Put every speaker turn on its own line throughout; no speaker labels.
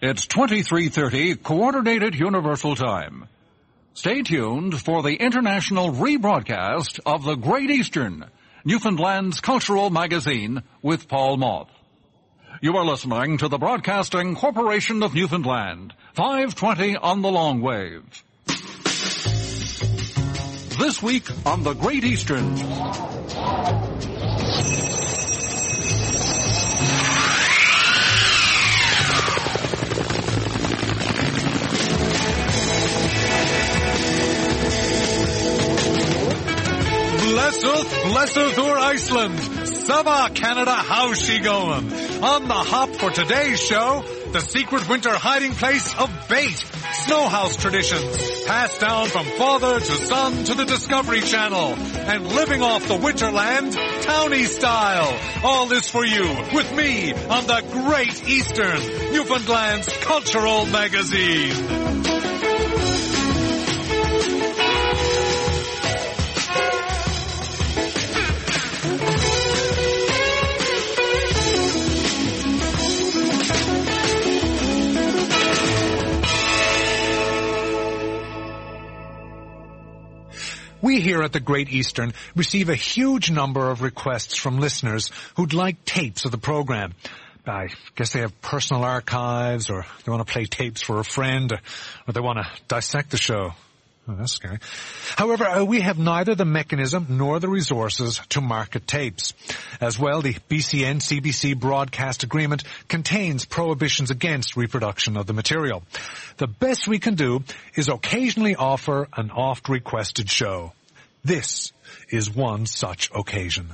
It's 23:30 Coordinated Universal Time. Stay tuned for the international rebroadcast of The Great Eastern, Newfoundland's cultural magazine, with Paul Moth. You are listening to the Broadcasting Corporation of Newfoundland, 520 on the long wave. This week on The Great Eastern. Blesseth o'er Iceland. Sava, Canada, how's she going? On the hop for today's show, the secret winter hiding place of bait, snowhouse traditions, passed down from father to son to the Discovery Channel, and living off the winterland, townie style. All this for you, with me, on the Great Eastern, Newfoundland's cultural magazine. We here at the Great Eastern receive a huge number of requests from listeners who'd like tapes of the program. I guess they have personal archives, or they want to play tapes for a friend, or they want to dissect the show. Oh, that's scary. However, we have neither the mechanism nor the resources to market tapes. As well, the BCN-CBC broadcast agreement contains prohibitions against reproduction of the material. The best we can do is occasionally offer an oft-requested show. This is one such occasion.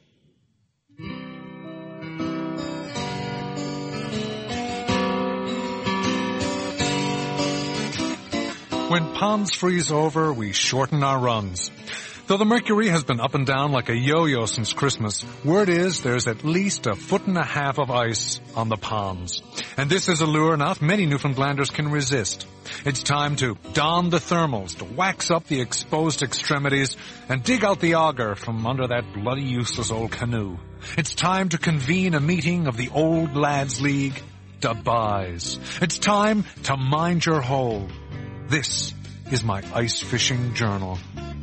When ponds freeze over, we shorten our runs. Though the mercury has been up and down like a yo-yo since Christmas, word is there's at least 1.5 feet of ice on the ponds. And this is a lure not many Newfoundlanders can resist. It's time to don the thermals, to wax up the exposed extremities, and dig out the auger from under that bloody useless old canoe. It's time to convene a meeting of the Old Lads League, Dubai. It's time to mind your hole. This is my ice fishing journal.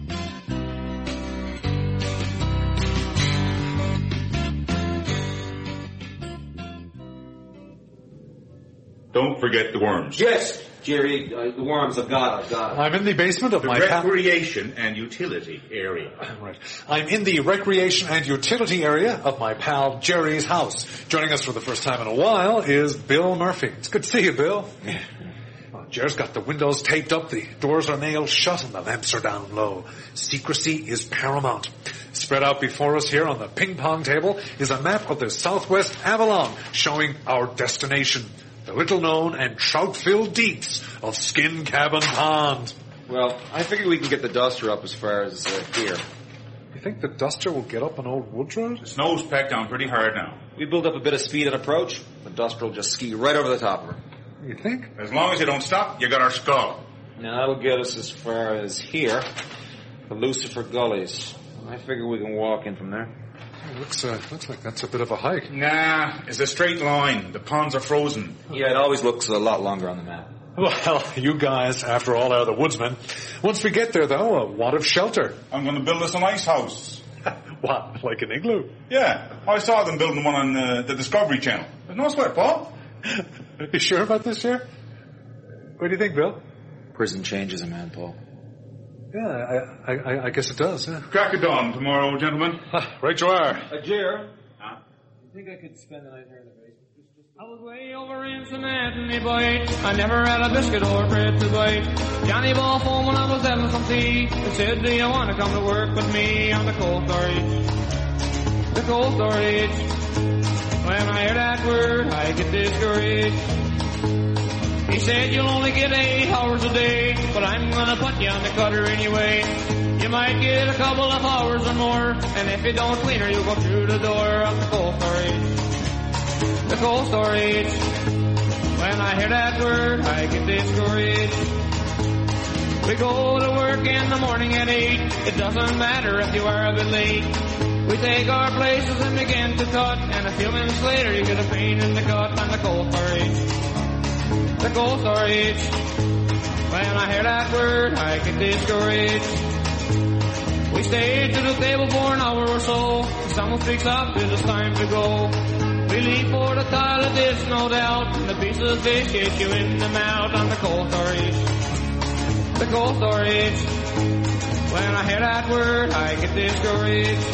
Don't forget the worms.
Yes, Jerry, the worms, I've got it.
I'm in the basement of my
recreation and utility area.
Right. I'm in the recreation and utility area of my pal Jerry's house. Joining us for the first time in a while is Bill Murphy. It's good to see you, Bill. Yeah. Jer's got the windows taped up, the doors are nailed shut, and the lamps are down low. Secrecy is paramount. Spread out before us here on the ping-pong table is a map of the Southwest Avalon showing our destination, the little-known and trout-filled deeps of Skin Cabin Pond.
Well, I figure we can get the duster up as far as here.
You think the duster will get up an old wood road?
The snow's packed down pretty hard now.
We build up a bit of speed and approach, the duster will just ski right over the top of her.
You think?
As long as you don't stop, you got our skull.
Now, that'll get us as far as here, the Lucifer Gullies. I figure we can walk in from there.
It looks like that's a bit of a hike.
Nah, it's a straight line. The ponds are frozen.
Yeah, it always looks a lot longer on the map.
Well, you guys, after all, are the woodsmen. Once we get there, though, what of shelter?
I'm going to build us an ice house.
What, like an igloo?
Yeah, I saw them building one on the Discovery Channel. There's no sweat, Paul.
Are you sure about this, Jer? What do you think, Bill?
Prison changes a man, Paul.
Yeah, I guess it does, yeah.
Crack of dawn tomorrow, gentlemen.
Right you are.
Jer, you think I could spend the night here in the basement?
I was way over in St. Anthony, boy. I never had a biscuit or bread to bite. Johnny bought home when I was having some tea and said, do you want to come to work with me on the coal storage? The coal storage. When I hear that word, I get discouraged. He said, you'll only get 8 hours a day, but I'm gonna put you on the cutter anyway. You might get a couple of hours or more, and if you don't clean her, you'll go through the door of the coal storage. The coal storage. When I hear that word, I get discouraged. We go to work in the morning at 8. It doesn't matter if you are a bit late. We take our places and begin to cut, and a few minutes later you get a pain in the gut on the coal storage. the cold storage. When I hear that word, I get discouraged. We stayed to the table for an hour or so. Someone speaks up, it's time to go. We leave for the toilet, there's no doubt. And the piece of fish hits you in the mouth on the cold storage. The cold storage. When I hear that word, I get discouraged.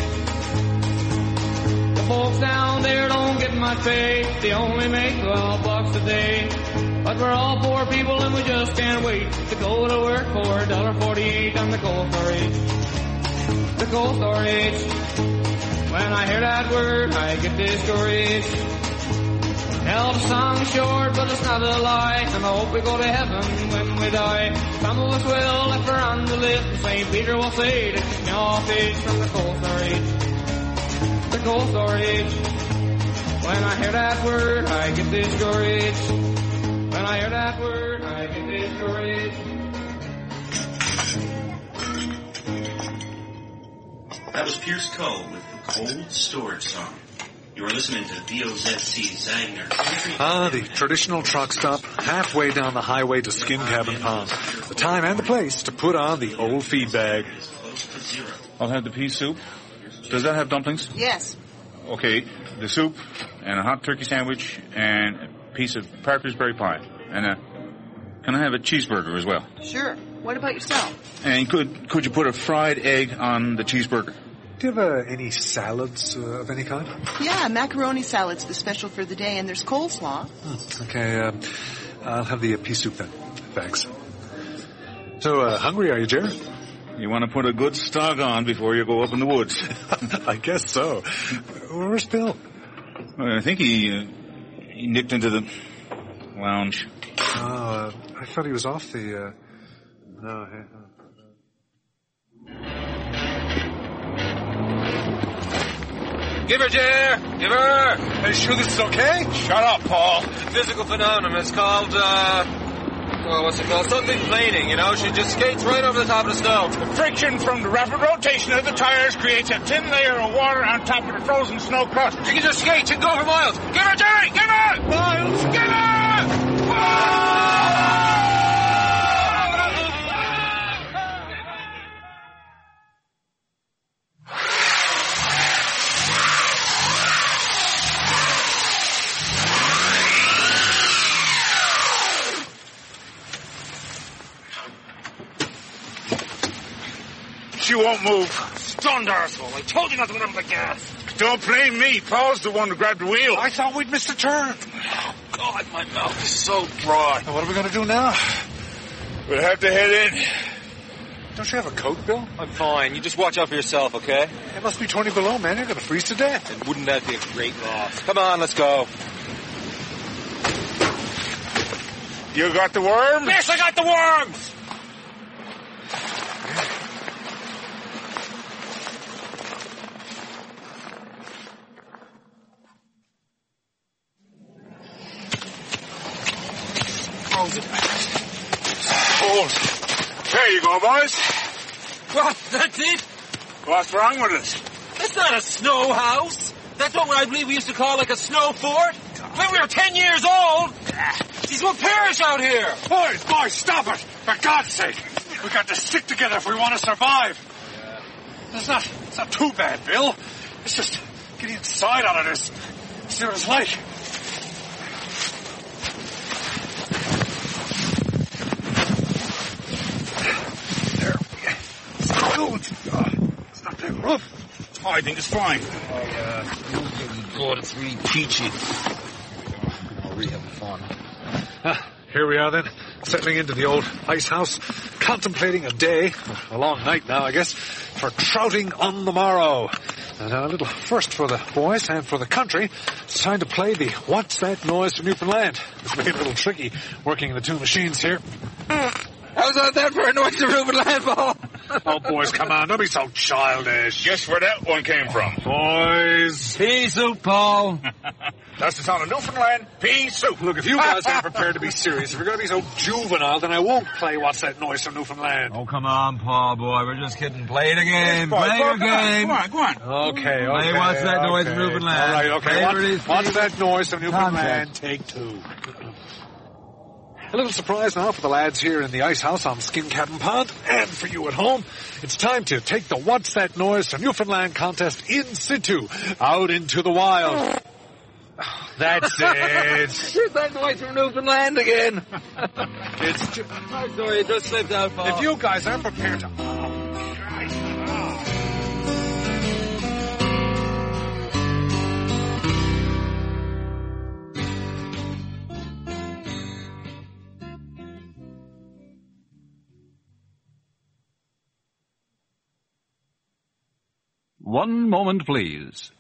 The folks down there don't get much pay. They only make $12 a day. But we're all poor people and we just can't wait to go to work for $1.48 on the cold storage. The cold storage. When I hear that word, I get discouraged. Hell, the song's short, but it's not a lie, and I hope we go to heaven when we die. Some of us will, if we're on the list, and St. Peter will say that it's no fish from the cold storage. The cold storage. When I hear that word, I get discouraged. When I hear that word, I get discouraged.
That was Pierce Cole with the Cold Storage Song. You are listening to DOZC Zagner Country.
The traditional truck stop halfway down the highway to Skin Cabin Pond. The time and the place to put on the old feed bag.
I'll have the pea soup. Does that have dumplings?
Yes.
Okay, the soup and a hot turkey sandwich and a piece of Parker's berry pie. And can I have a cheeseburger as well?
Sure. What about yourself?
And could you put a fried egg on the cheeseburger?
Do you have any salads of any kind?
Yeah, macaroni salad's the special for the day, and there's coleslaw.
Okay, I'll have the pea soup then. Thanks. So, hungry are you, Jerry?
You want to put a good stock on before you go up in the woods.
I guess so. Where's Bill?
Well, I think he nipped into the lounge.
Oh, I thought he was off the... No,
Give her, Jer! Give her!
Are you sure this is okay?
Shut up, Paul.
Physical phenomenon. It's called, what's it called? Something planing, you know? She just skates right over the top of the snow.
The friction from the rapid rotation of the tires creates a thin layer of water on top of the frozen snow crust.
She can just skate. She can go for miles. Give her, Jerry! Give her!
Miles, give her! She won't move.
Stunned arsehole. I told you not to run up the gas.
Don't blame me. Paul's the one who grabbed the wheel.
I thought we'd missed a turn.
Oh, God, my mouth is so dry.
What are we going to do now?
We'll have to head in.
Don't you have a coat, Bill?
I'm fine. You just watch out for yourself, okay?
It must be 20 below, man. You're going to freeze to death.
And wouldn't that be a great loss? Come on, let's go.
You got the worms?
Yes, I got the worms!
Cold. There you go, boys.
What? That's it?
What's wrong with us?
That's not a snow house. That's what I believe we used to call like a snow fort. When we were 10 years old. Geez, we'll perish out here.
Boys, stop it. For God's sake. We've got to stick together if we want to survive. It's not too bad, Bill. It's just getting inside out of this. See what it's like. There. It's good. It's not that rough.
Oh, I think it's fine.
Oh, yeah. God, it's really peachy. Oh, really having fun.
Here we are then, settling into the old ice house, contemplating a day, a long night now, I guess, for trouting on the morrow. And a little first for the boys and for the country. It's time to play the What's That Noise from Newfoundland. It's made a little tricky working the two machines here.
How's that for a noise from Newfoundland, Paul?
Oh, boys, come on, don't be so childish.
Guess where that one came from.
Boys.
Pea soup, Paul.
That's the sound of Newfoundland pea soup.
Look, if you guys aren't prepared to be serious, if you're going to be so juvenile, then I won't play What's That Noise from Newfoundland.
Oh, come on, Paul, boy. We're just kidding. Play the game.
Boy,
Play your game.
Go on.
Okay.
Play What's That Noise from Newfoundland.
All right, okay.
Favorite
What's That Noise from Newfoundland?
Contact.
Take two. A little surprise now for the lads here in the ice house on Skin Cabin Pond, and for you at home. It's time to take the What's That Noise from Newfoundland contest in situ, out into the wild. That's it.
Here's that noise from Newfoundland again. I'm sorry, it just slipped out, Paul.
If you guys aren't prepared to...
One moment, please.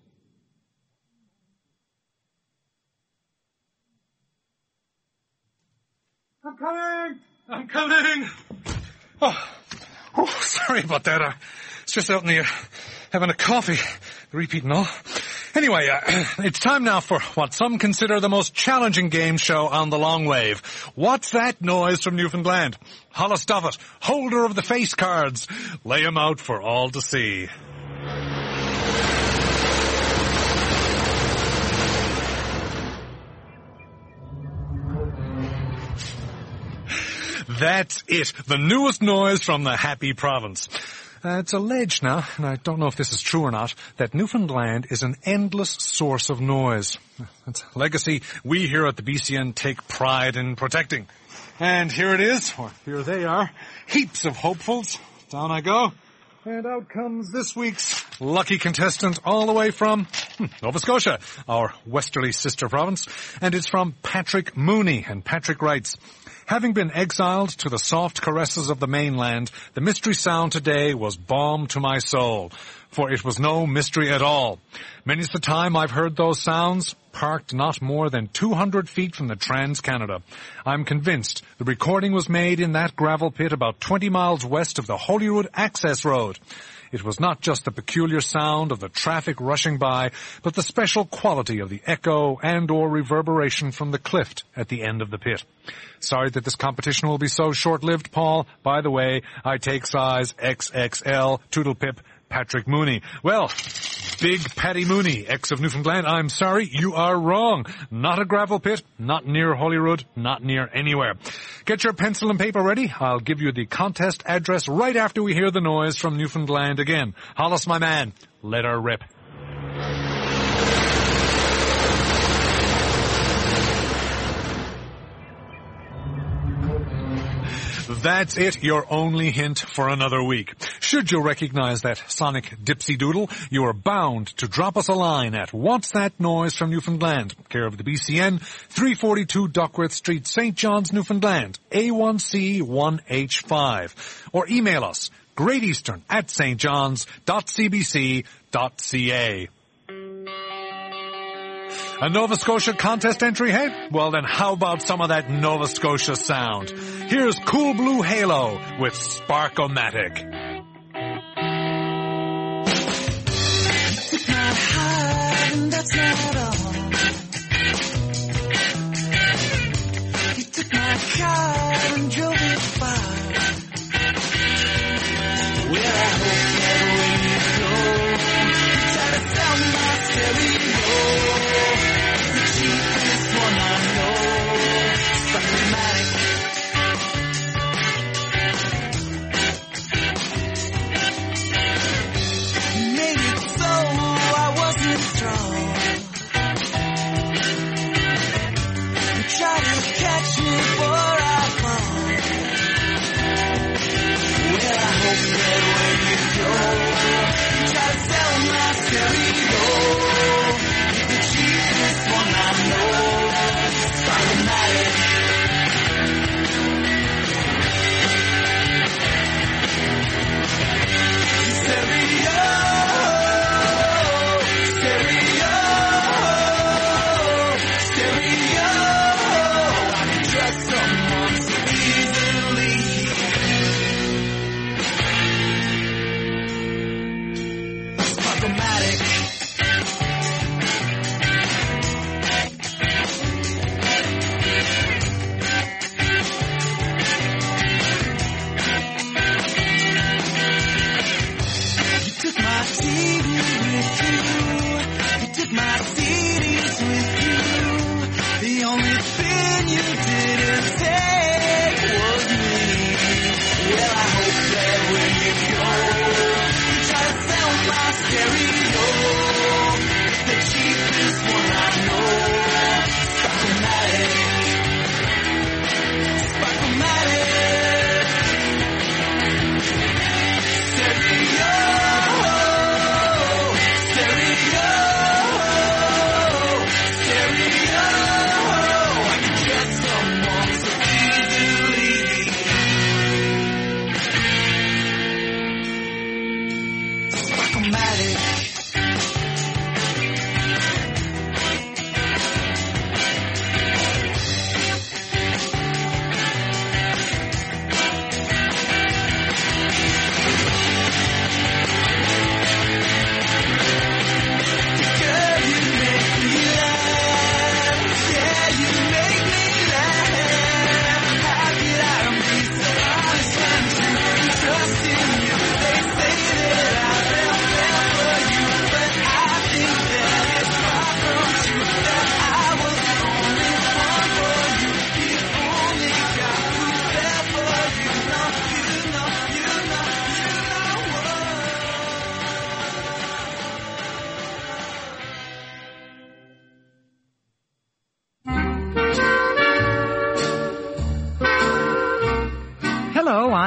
I'm coming! Oh, sorry about that. It's just out in the having a coffee, the repeat and all. Anyway, it's time now for what some consider the most challenging game show on the long wave. What's That Noise from Newfoundland? Hollis Dovitt, holder of the face cards. Lay 'em out for all to see. That's it, the newest noise from the Happy Province. It's alleged now, and I don't know if this is true or not, that Newfoundland is an endless source of noise. It's a legacy we here at the BCN take pride in protecting. And here it is, or here they are, heaps of hopefuls. Down I go. And out comes this week's lucky contestant all the way from Nova Scotia, our westerly sister province. And it's from Patrick Mooney. And Patrick writes, having been exiled to the soft caresses of the mainland, the mystery sound today was balm to my soul, for it was no mystery at all. Many's the time I've heard those sounds, parked not more than 200 feet from the Trans-Canada. I'm convinced the recording was made in that gravel pit about 20 miles west of the Holyrood Access Road. It was not just the peculiar sound of the traffic rushing by, but the special quality of the echo and or reverberation from the cliff at the end of the pit. Sorry that this competition will be so short-lived, Paul. By the way, I take size XXL, Toodle Pip, Patrick Mooney. Well, Big Paddy Mooney, ex of Newfoundland, I'm sorry, you are wrong. Not a gravel pit, not near Holyrood, not near anywhere. Get your pencil and paper ready. I'll give you the contest address right after we hear the noise from Newfoundland again. Hollis, my man, let her rip. That's it, your only hint for another week. Should you recognize that sonic dipsy doodle, you are bound to drop us a line at What's That Noise from Newfoundland, care of the BCN, 342 Duckworth Street, St. John's, Newfoundland, A1C1H5. Or email us, greateastern@stjohns.cbc.ca. A Nova Scotia contest entry, hey? Well then how about some of that Nova Scotia sound? Here's Cool Blue Halo with Spark-O-Matic.
Took my heart and that's not all. You took my car and drove it far. Well, I hope that when you go, you try to sell my stereo. The cheapest one I know, Spark-O-Matic. Try to catch me before I fall. Well, I hope that when you go, you try to sell my stereo. The cheapest one I know, Spark-O-Matic.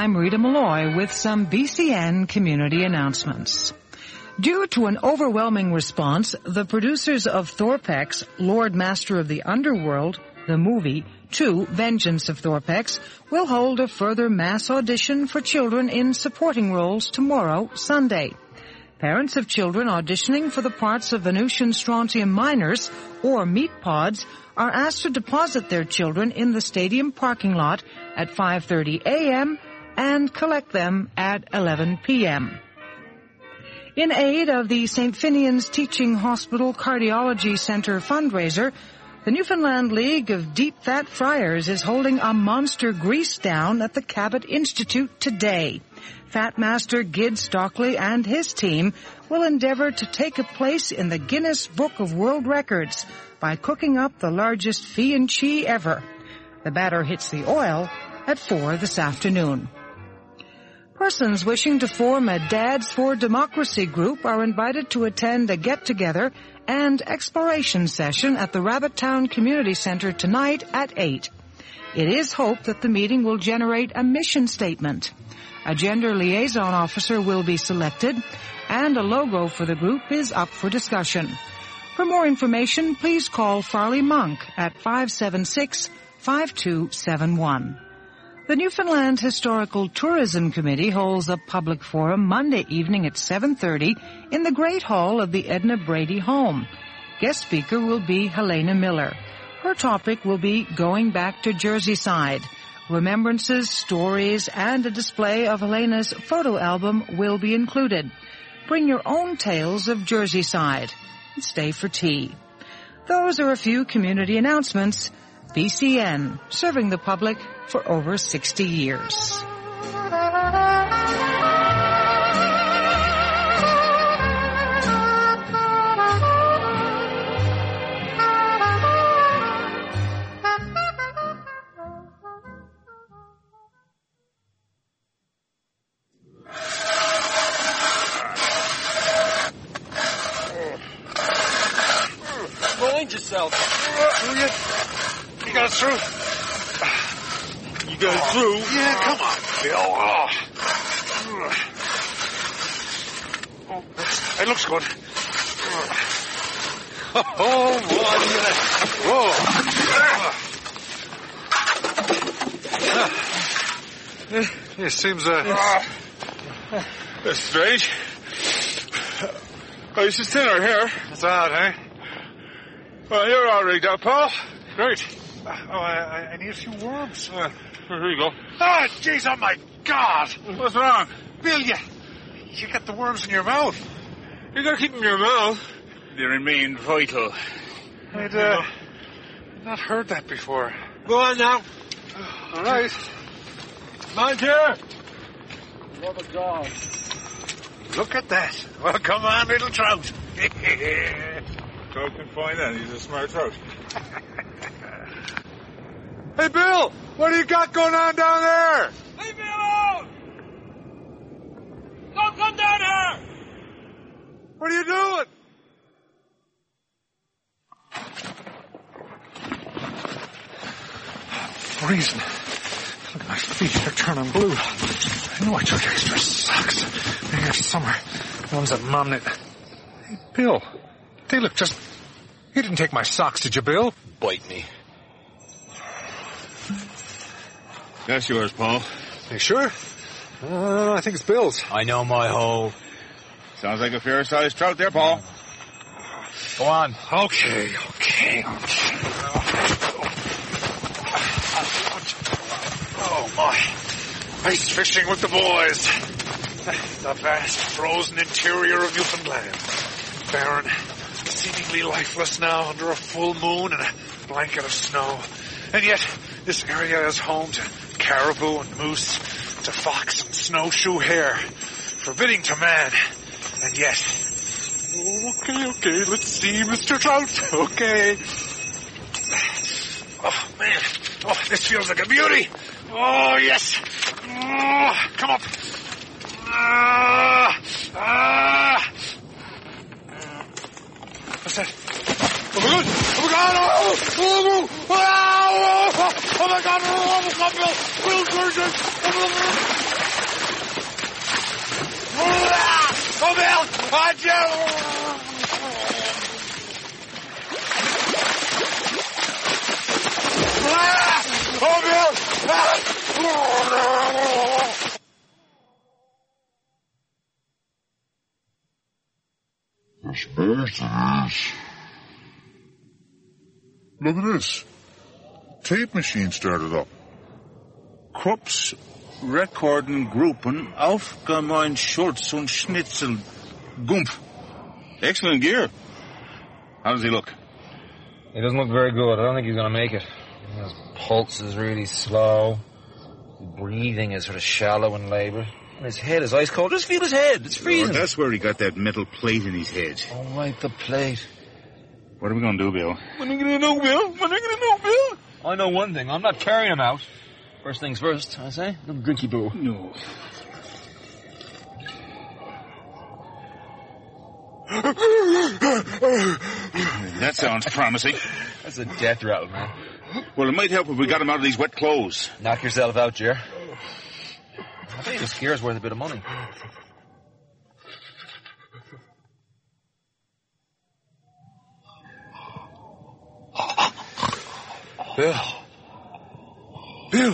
I'm Rita Malloy with some BCN community announcements. Due to an overwhelming response, the producers of Thorpex, Lord Master of the Underworld, the movie, 2, Vengeance of Thorpex, will hold a further mass audition for children in supporting roles tomorrow, Sunday. Parents of children auditioning for the parts of Venusian strontium miners or meat pods are asked to deposit their children in the stadium parking lot at 5:30 a.m. and collect them at 11 p.m. In aid of the St. Finian's Teaching Hospital Cardiology Center fundraiser, the Newfoundland League of Deep Fat Friars is holding a monster grease down at the Cabot Institute today. Fat Master Gid Stockley and his team will endeavor to take a place in the Guinness Book of World Records by cooking up the largest Fi-and-Chi ever. The batter hits the oil at 4 this afternoon. Persons wishing to form a Dads for Democracy group are invited to attend a get-together and exploration session at the Rabbittown Community Center tonight at 8. It is hoped that the meeting will generate a mission statement. A gender liaison officer will be selected, and a logo for the group is up for discussion. For more information, please call Farley Monk at 576-5271. The Newfoundland Historical Tourism Committee holds a public forum Monday evening at 7:30 in the Great Hall of the Edna Brady Home. Guest speaker will be Helena Miller. Her topic will be Going Back to Jersey Side. Remembrances, stories, and a display of Helena's photo album will be included. Bring your own tales of Jersey Side and stay for tea. Those are a few community announcements. BCN, serving the public for over 60 years.
Mind yourself.
You got it through?
You got it through?
Yeah, come on, Bill. Oh, it looks good. Oh, boy. Whoa. It seems,
That's strange. Oh, this is thinner here.
That's odd, eh?
Well, you're all rigged up, Paul.
Great. I need a few worms.
Here you go.
Ah, jeez, oh my God.
What's wrong?
Bill, you got the worms in your mouth.
You gotta keep them in your mouth. They remain vital.
I'd not heard that before.
Go on now.
All right.
Mind here.
Mother God. Look at that. Well, come on, little trout.
Trout can find that. He's a smart trout.
Hey, Bill, what do you got going on down there?
Leave me alone! Don't come down here!
What are you doing? Freezing. Look at my feet, they're turning blue. I know I took extra socks. Maybe it's summer. The ones that Mom knit. Hey, Bill, they look just... You didn't take my socks, did you, Bill?
Bite me.
That's yours, Paul.
You sure? I think it's Bill's.
I know my hole.
Sounds like a fair-sized trout there, Paul.
Go on.
Okay. Oh, my. Ice fishing with the boys. The vast frozen interior of Newfoundland. Barren, seemingly lifeless now under a full moon and a blanket of snow. And yet, this area is home to caribou and moose, to fox and snowshoe hare, forbidding to man. And yet... Okay, let's see, Mr. Trout. Okay. Oh, man. Oh, this feels like a beauty. Oh, yes. Oh, come up. What's that? Oh, my God. Oh, my God. Oh my God. Oh, my God. Bill.
Oh, Bill! Oh, Joe! Oh, Bill!
There's more to this. Look at this. Tape machine started up.
Krupp's Rekorden Gruppen Aufgemein Schultz und Schnitzel Gumpf. Excellent gear. How does he look?
He doesn't look very good. I don't think he's going to make it. His pulse is really slow. His breathing is sort of shallow and laboured. And his head is ice cold. Just feel his head. It's freezing.
Oh, that's where he got that metal plate in his head.
Oh, right, the plate.
What are we going to do, Bill?
What are you going to do, Bill? What are you going to do, Bill? I know one thing. I'm not carrying him out. First things first, I say. Little drinky boo.
No. That sounds promising.
That's a death rattle, man.
Well, it might help if we got him out of these wet clothes.
Knock yourself out, Jer. I think the scare's worth a bit of money.
Bill. Bill.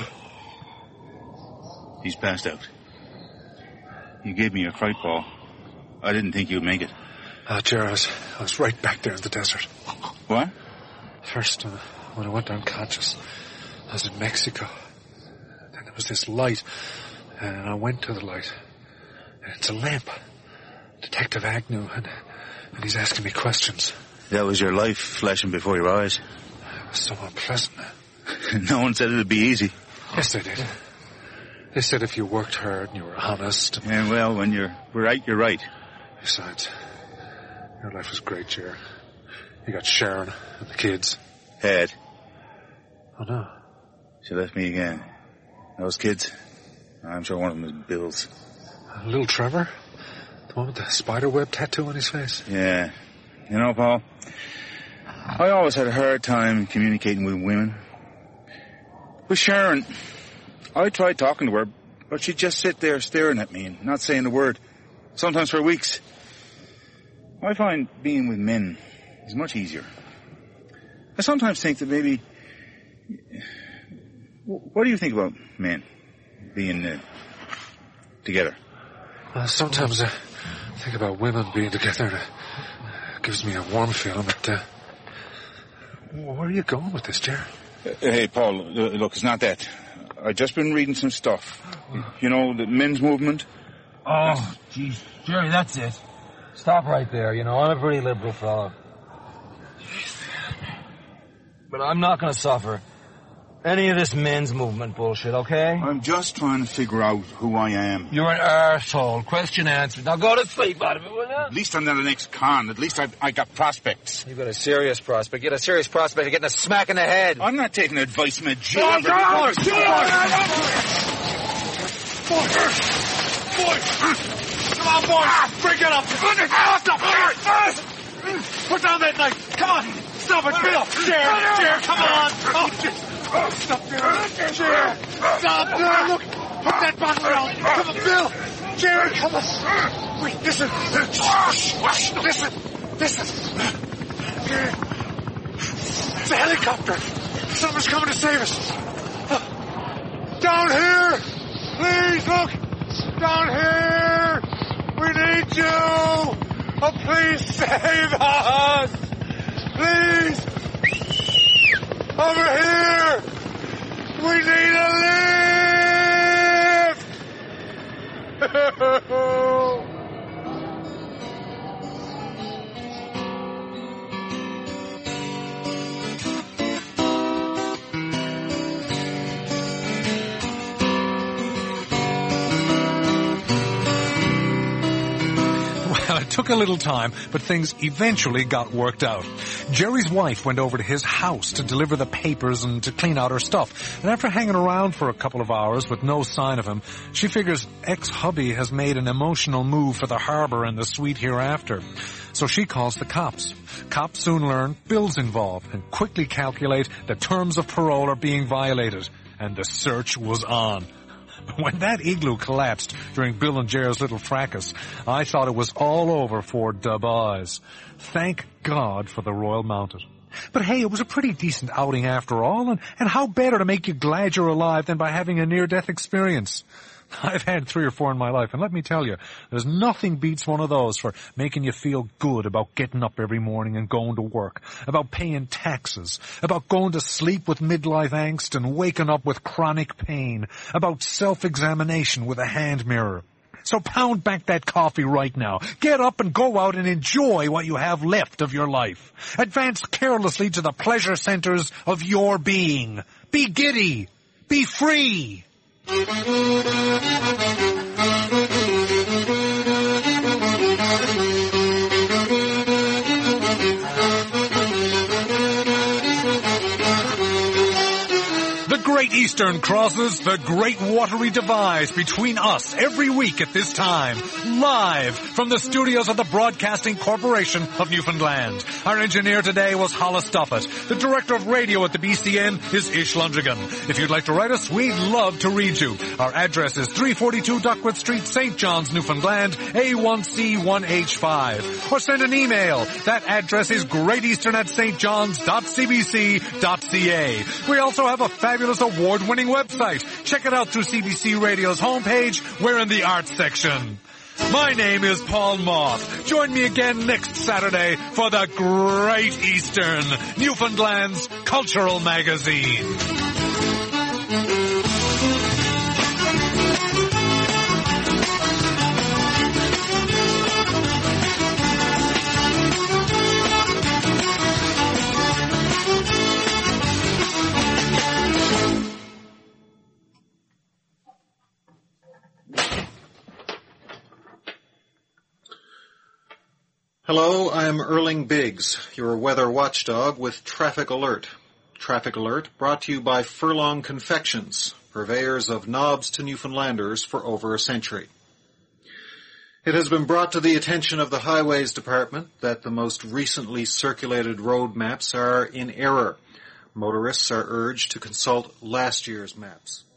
He's passed out. You gave me a fright ball. I didn't think you'd make it.
Jerry, I was right back there in the desert.
What?
First, when I went unconscious, I was in Mexico. Then there was this light, and I went to the light. And it's a lamp. Detective Agnew, and he's asking me questions.
That was your life flashing before your eyes.
It was so unpleasant.
No one said it'd be easy.
Yes, they did. They said if you worked hard and you were honest.
And well, when you're right, you're right.
Besides, your life was great, Jerry. You got Sharon and the kids.
Had.
Oh, no.
She left me again. Those kids, I'm sure one of them is Bill's.
Little Trevor? The one with the spider web tattoo on his face?
Yeah. You know, Paul, I always had a hard time communicating with women. With Sharon, I tried talking to her, but she'd just sit there staring at me and not saying a word. Sometimes for weeks. I find being with men is much easier. I sometimes think that maybe... What do you think about men being together?
Sometimes I think about women being together and it gives me a warm feeling, but... where are you going with this, Jerry?
Hey, Paul, look, it's not that. I've just been reading some stuff. You know, the men's movement?
Oh, jeez. Jerry, that's it. Stop right there. You know, I'm a pretty liberal fellow. But I'm not going to suffer any of this men's movement bullshit, okay?
I'm just trying to figure out who I am.
You're an arsehole. Question answered. Now go to sleep out of it, will you?
At least I'm not an ex-con. At least I got prospects.
You've got a serious prospect. You got a serious prospect of getting a smack in the head.
I'm not taking advice from a jail.
Oh, God!
Come on, boys! Break it up! Put down that knife! Come on! Stop it, Bill! Chair! Come on! Oh, stop there! Chair! Stop there! Look! Put that bottle down! Come on, Bill! Chair, come on! Wait, listen! Listen! It's a helicopter! Someone's coming to save us! Down here! Please, look! Down here! We need you! Oh, please save us! Please! Over here! We need a lift!
It took a little time, but things eventually got worked out. Jerry's wife went over to his house to deliver the papers and to clean out her stuff. And after hanging around for a couple of hours with no sign of him, she figures ex-hubby has made an emotional move for the harbor and the sweet hereafter. So she calls the cops. Cops soon learn Bill's involved and quickly calculate the terms of parole are being violated. And the search was on. When that igloo collapsed during Bill and Jer's little fracas, I thought it was all over for Dubois. Thank God for the Royal Mounted. But hey, it was a pretty decent outing after all, and how better to make you glad you're alive than by having a near-death experience? I've had 3 or 4 in my life, and let me tell you, there's nothing beats one of those for making you feel good about getting up every morning and going to work, about paying taxes, about going to sleep with midlife angst and waking up with chronic pain, about self-examination with a hand mirror. So pound back that coffee right now. Get up and go out and enjoy what you have left of your life. Advance carelessly to the pleasure centers of your being. Be giddy. Be free. The Great Eastern crosses the Great Watery Divide between us every week at this time, live from the studios of the Broadcasting Corporation of Newfoundland. Our engineer today was Hollis Duffett. The director of radio at the BCN is Ish Lundigan. If you'd like to write us, we'd love to read you. Our address is 342 Duckworth Street, St. John's, Newfoundland, A1C1H5. Or send an email. That address is greateastern@stjohns.cbc.ca. We also have a fabulous award-winning website. Check it out through CBC Radio's homepage. We're in the arts section. My name is Paul Moth. Join me again next Saturday for the Great Eastern, Newfoundland's cultural magazine.
Hello, I'm Erling Biggs, your weather watchdog with Traffic Alert. Traffic Alert brought to you by Furlong Confections, purveyors of knobs to Newfoundlanders for over a century. It has been brought to the attention of the Highways Department that the most recently circulated road maps are in error. Motorists are urged to consult last year's maps.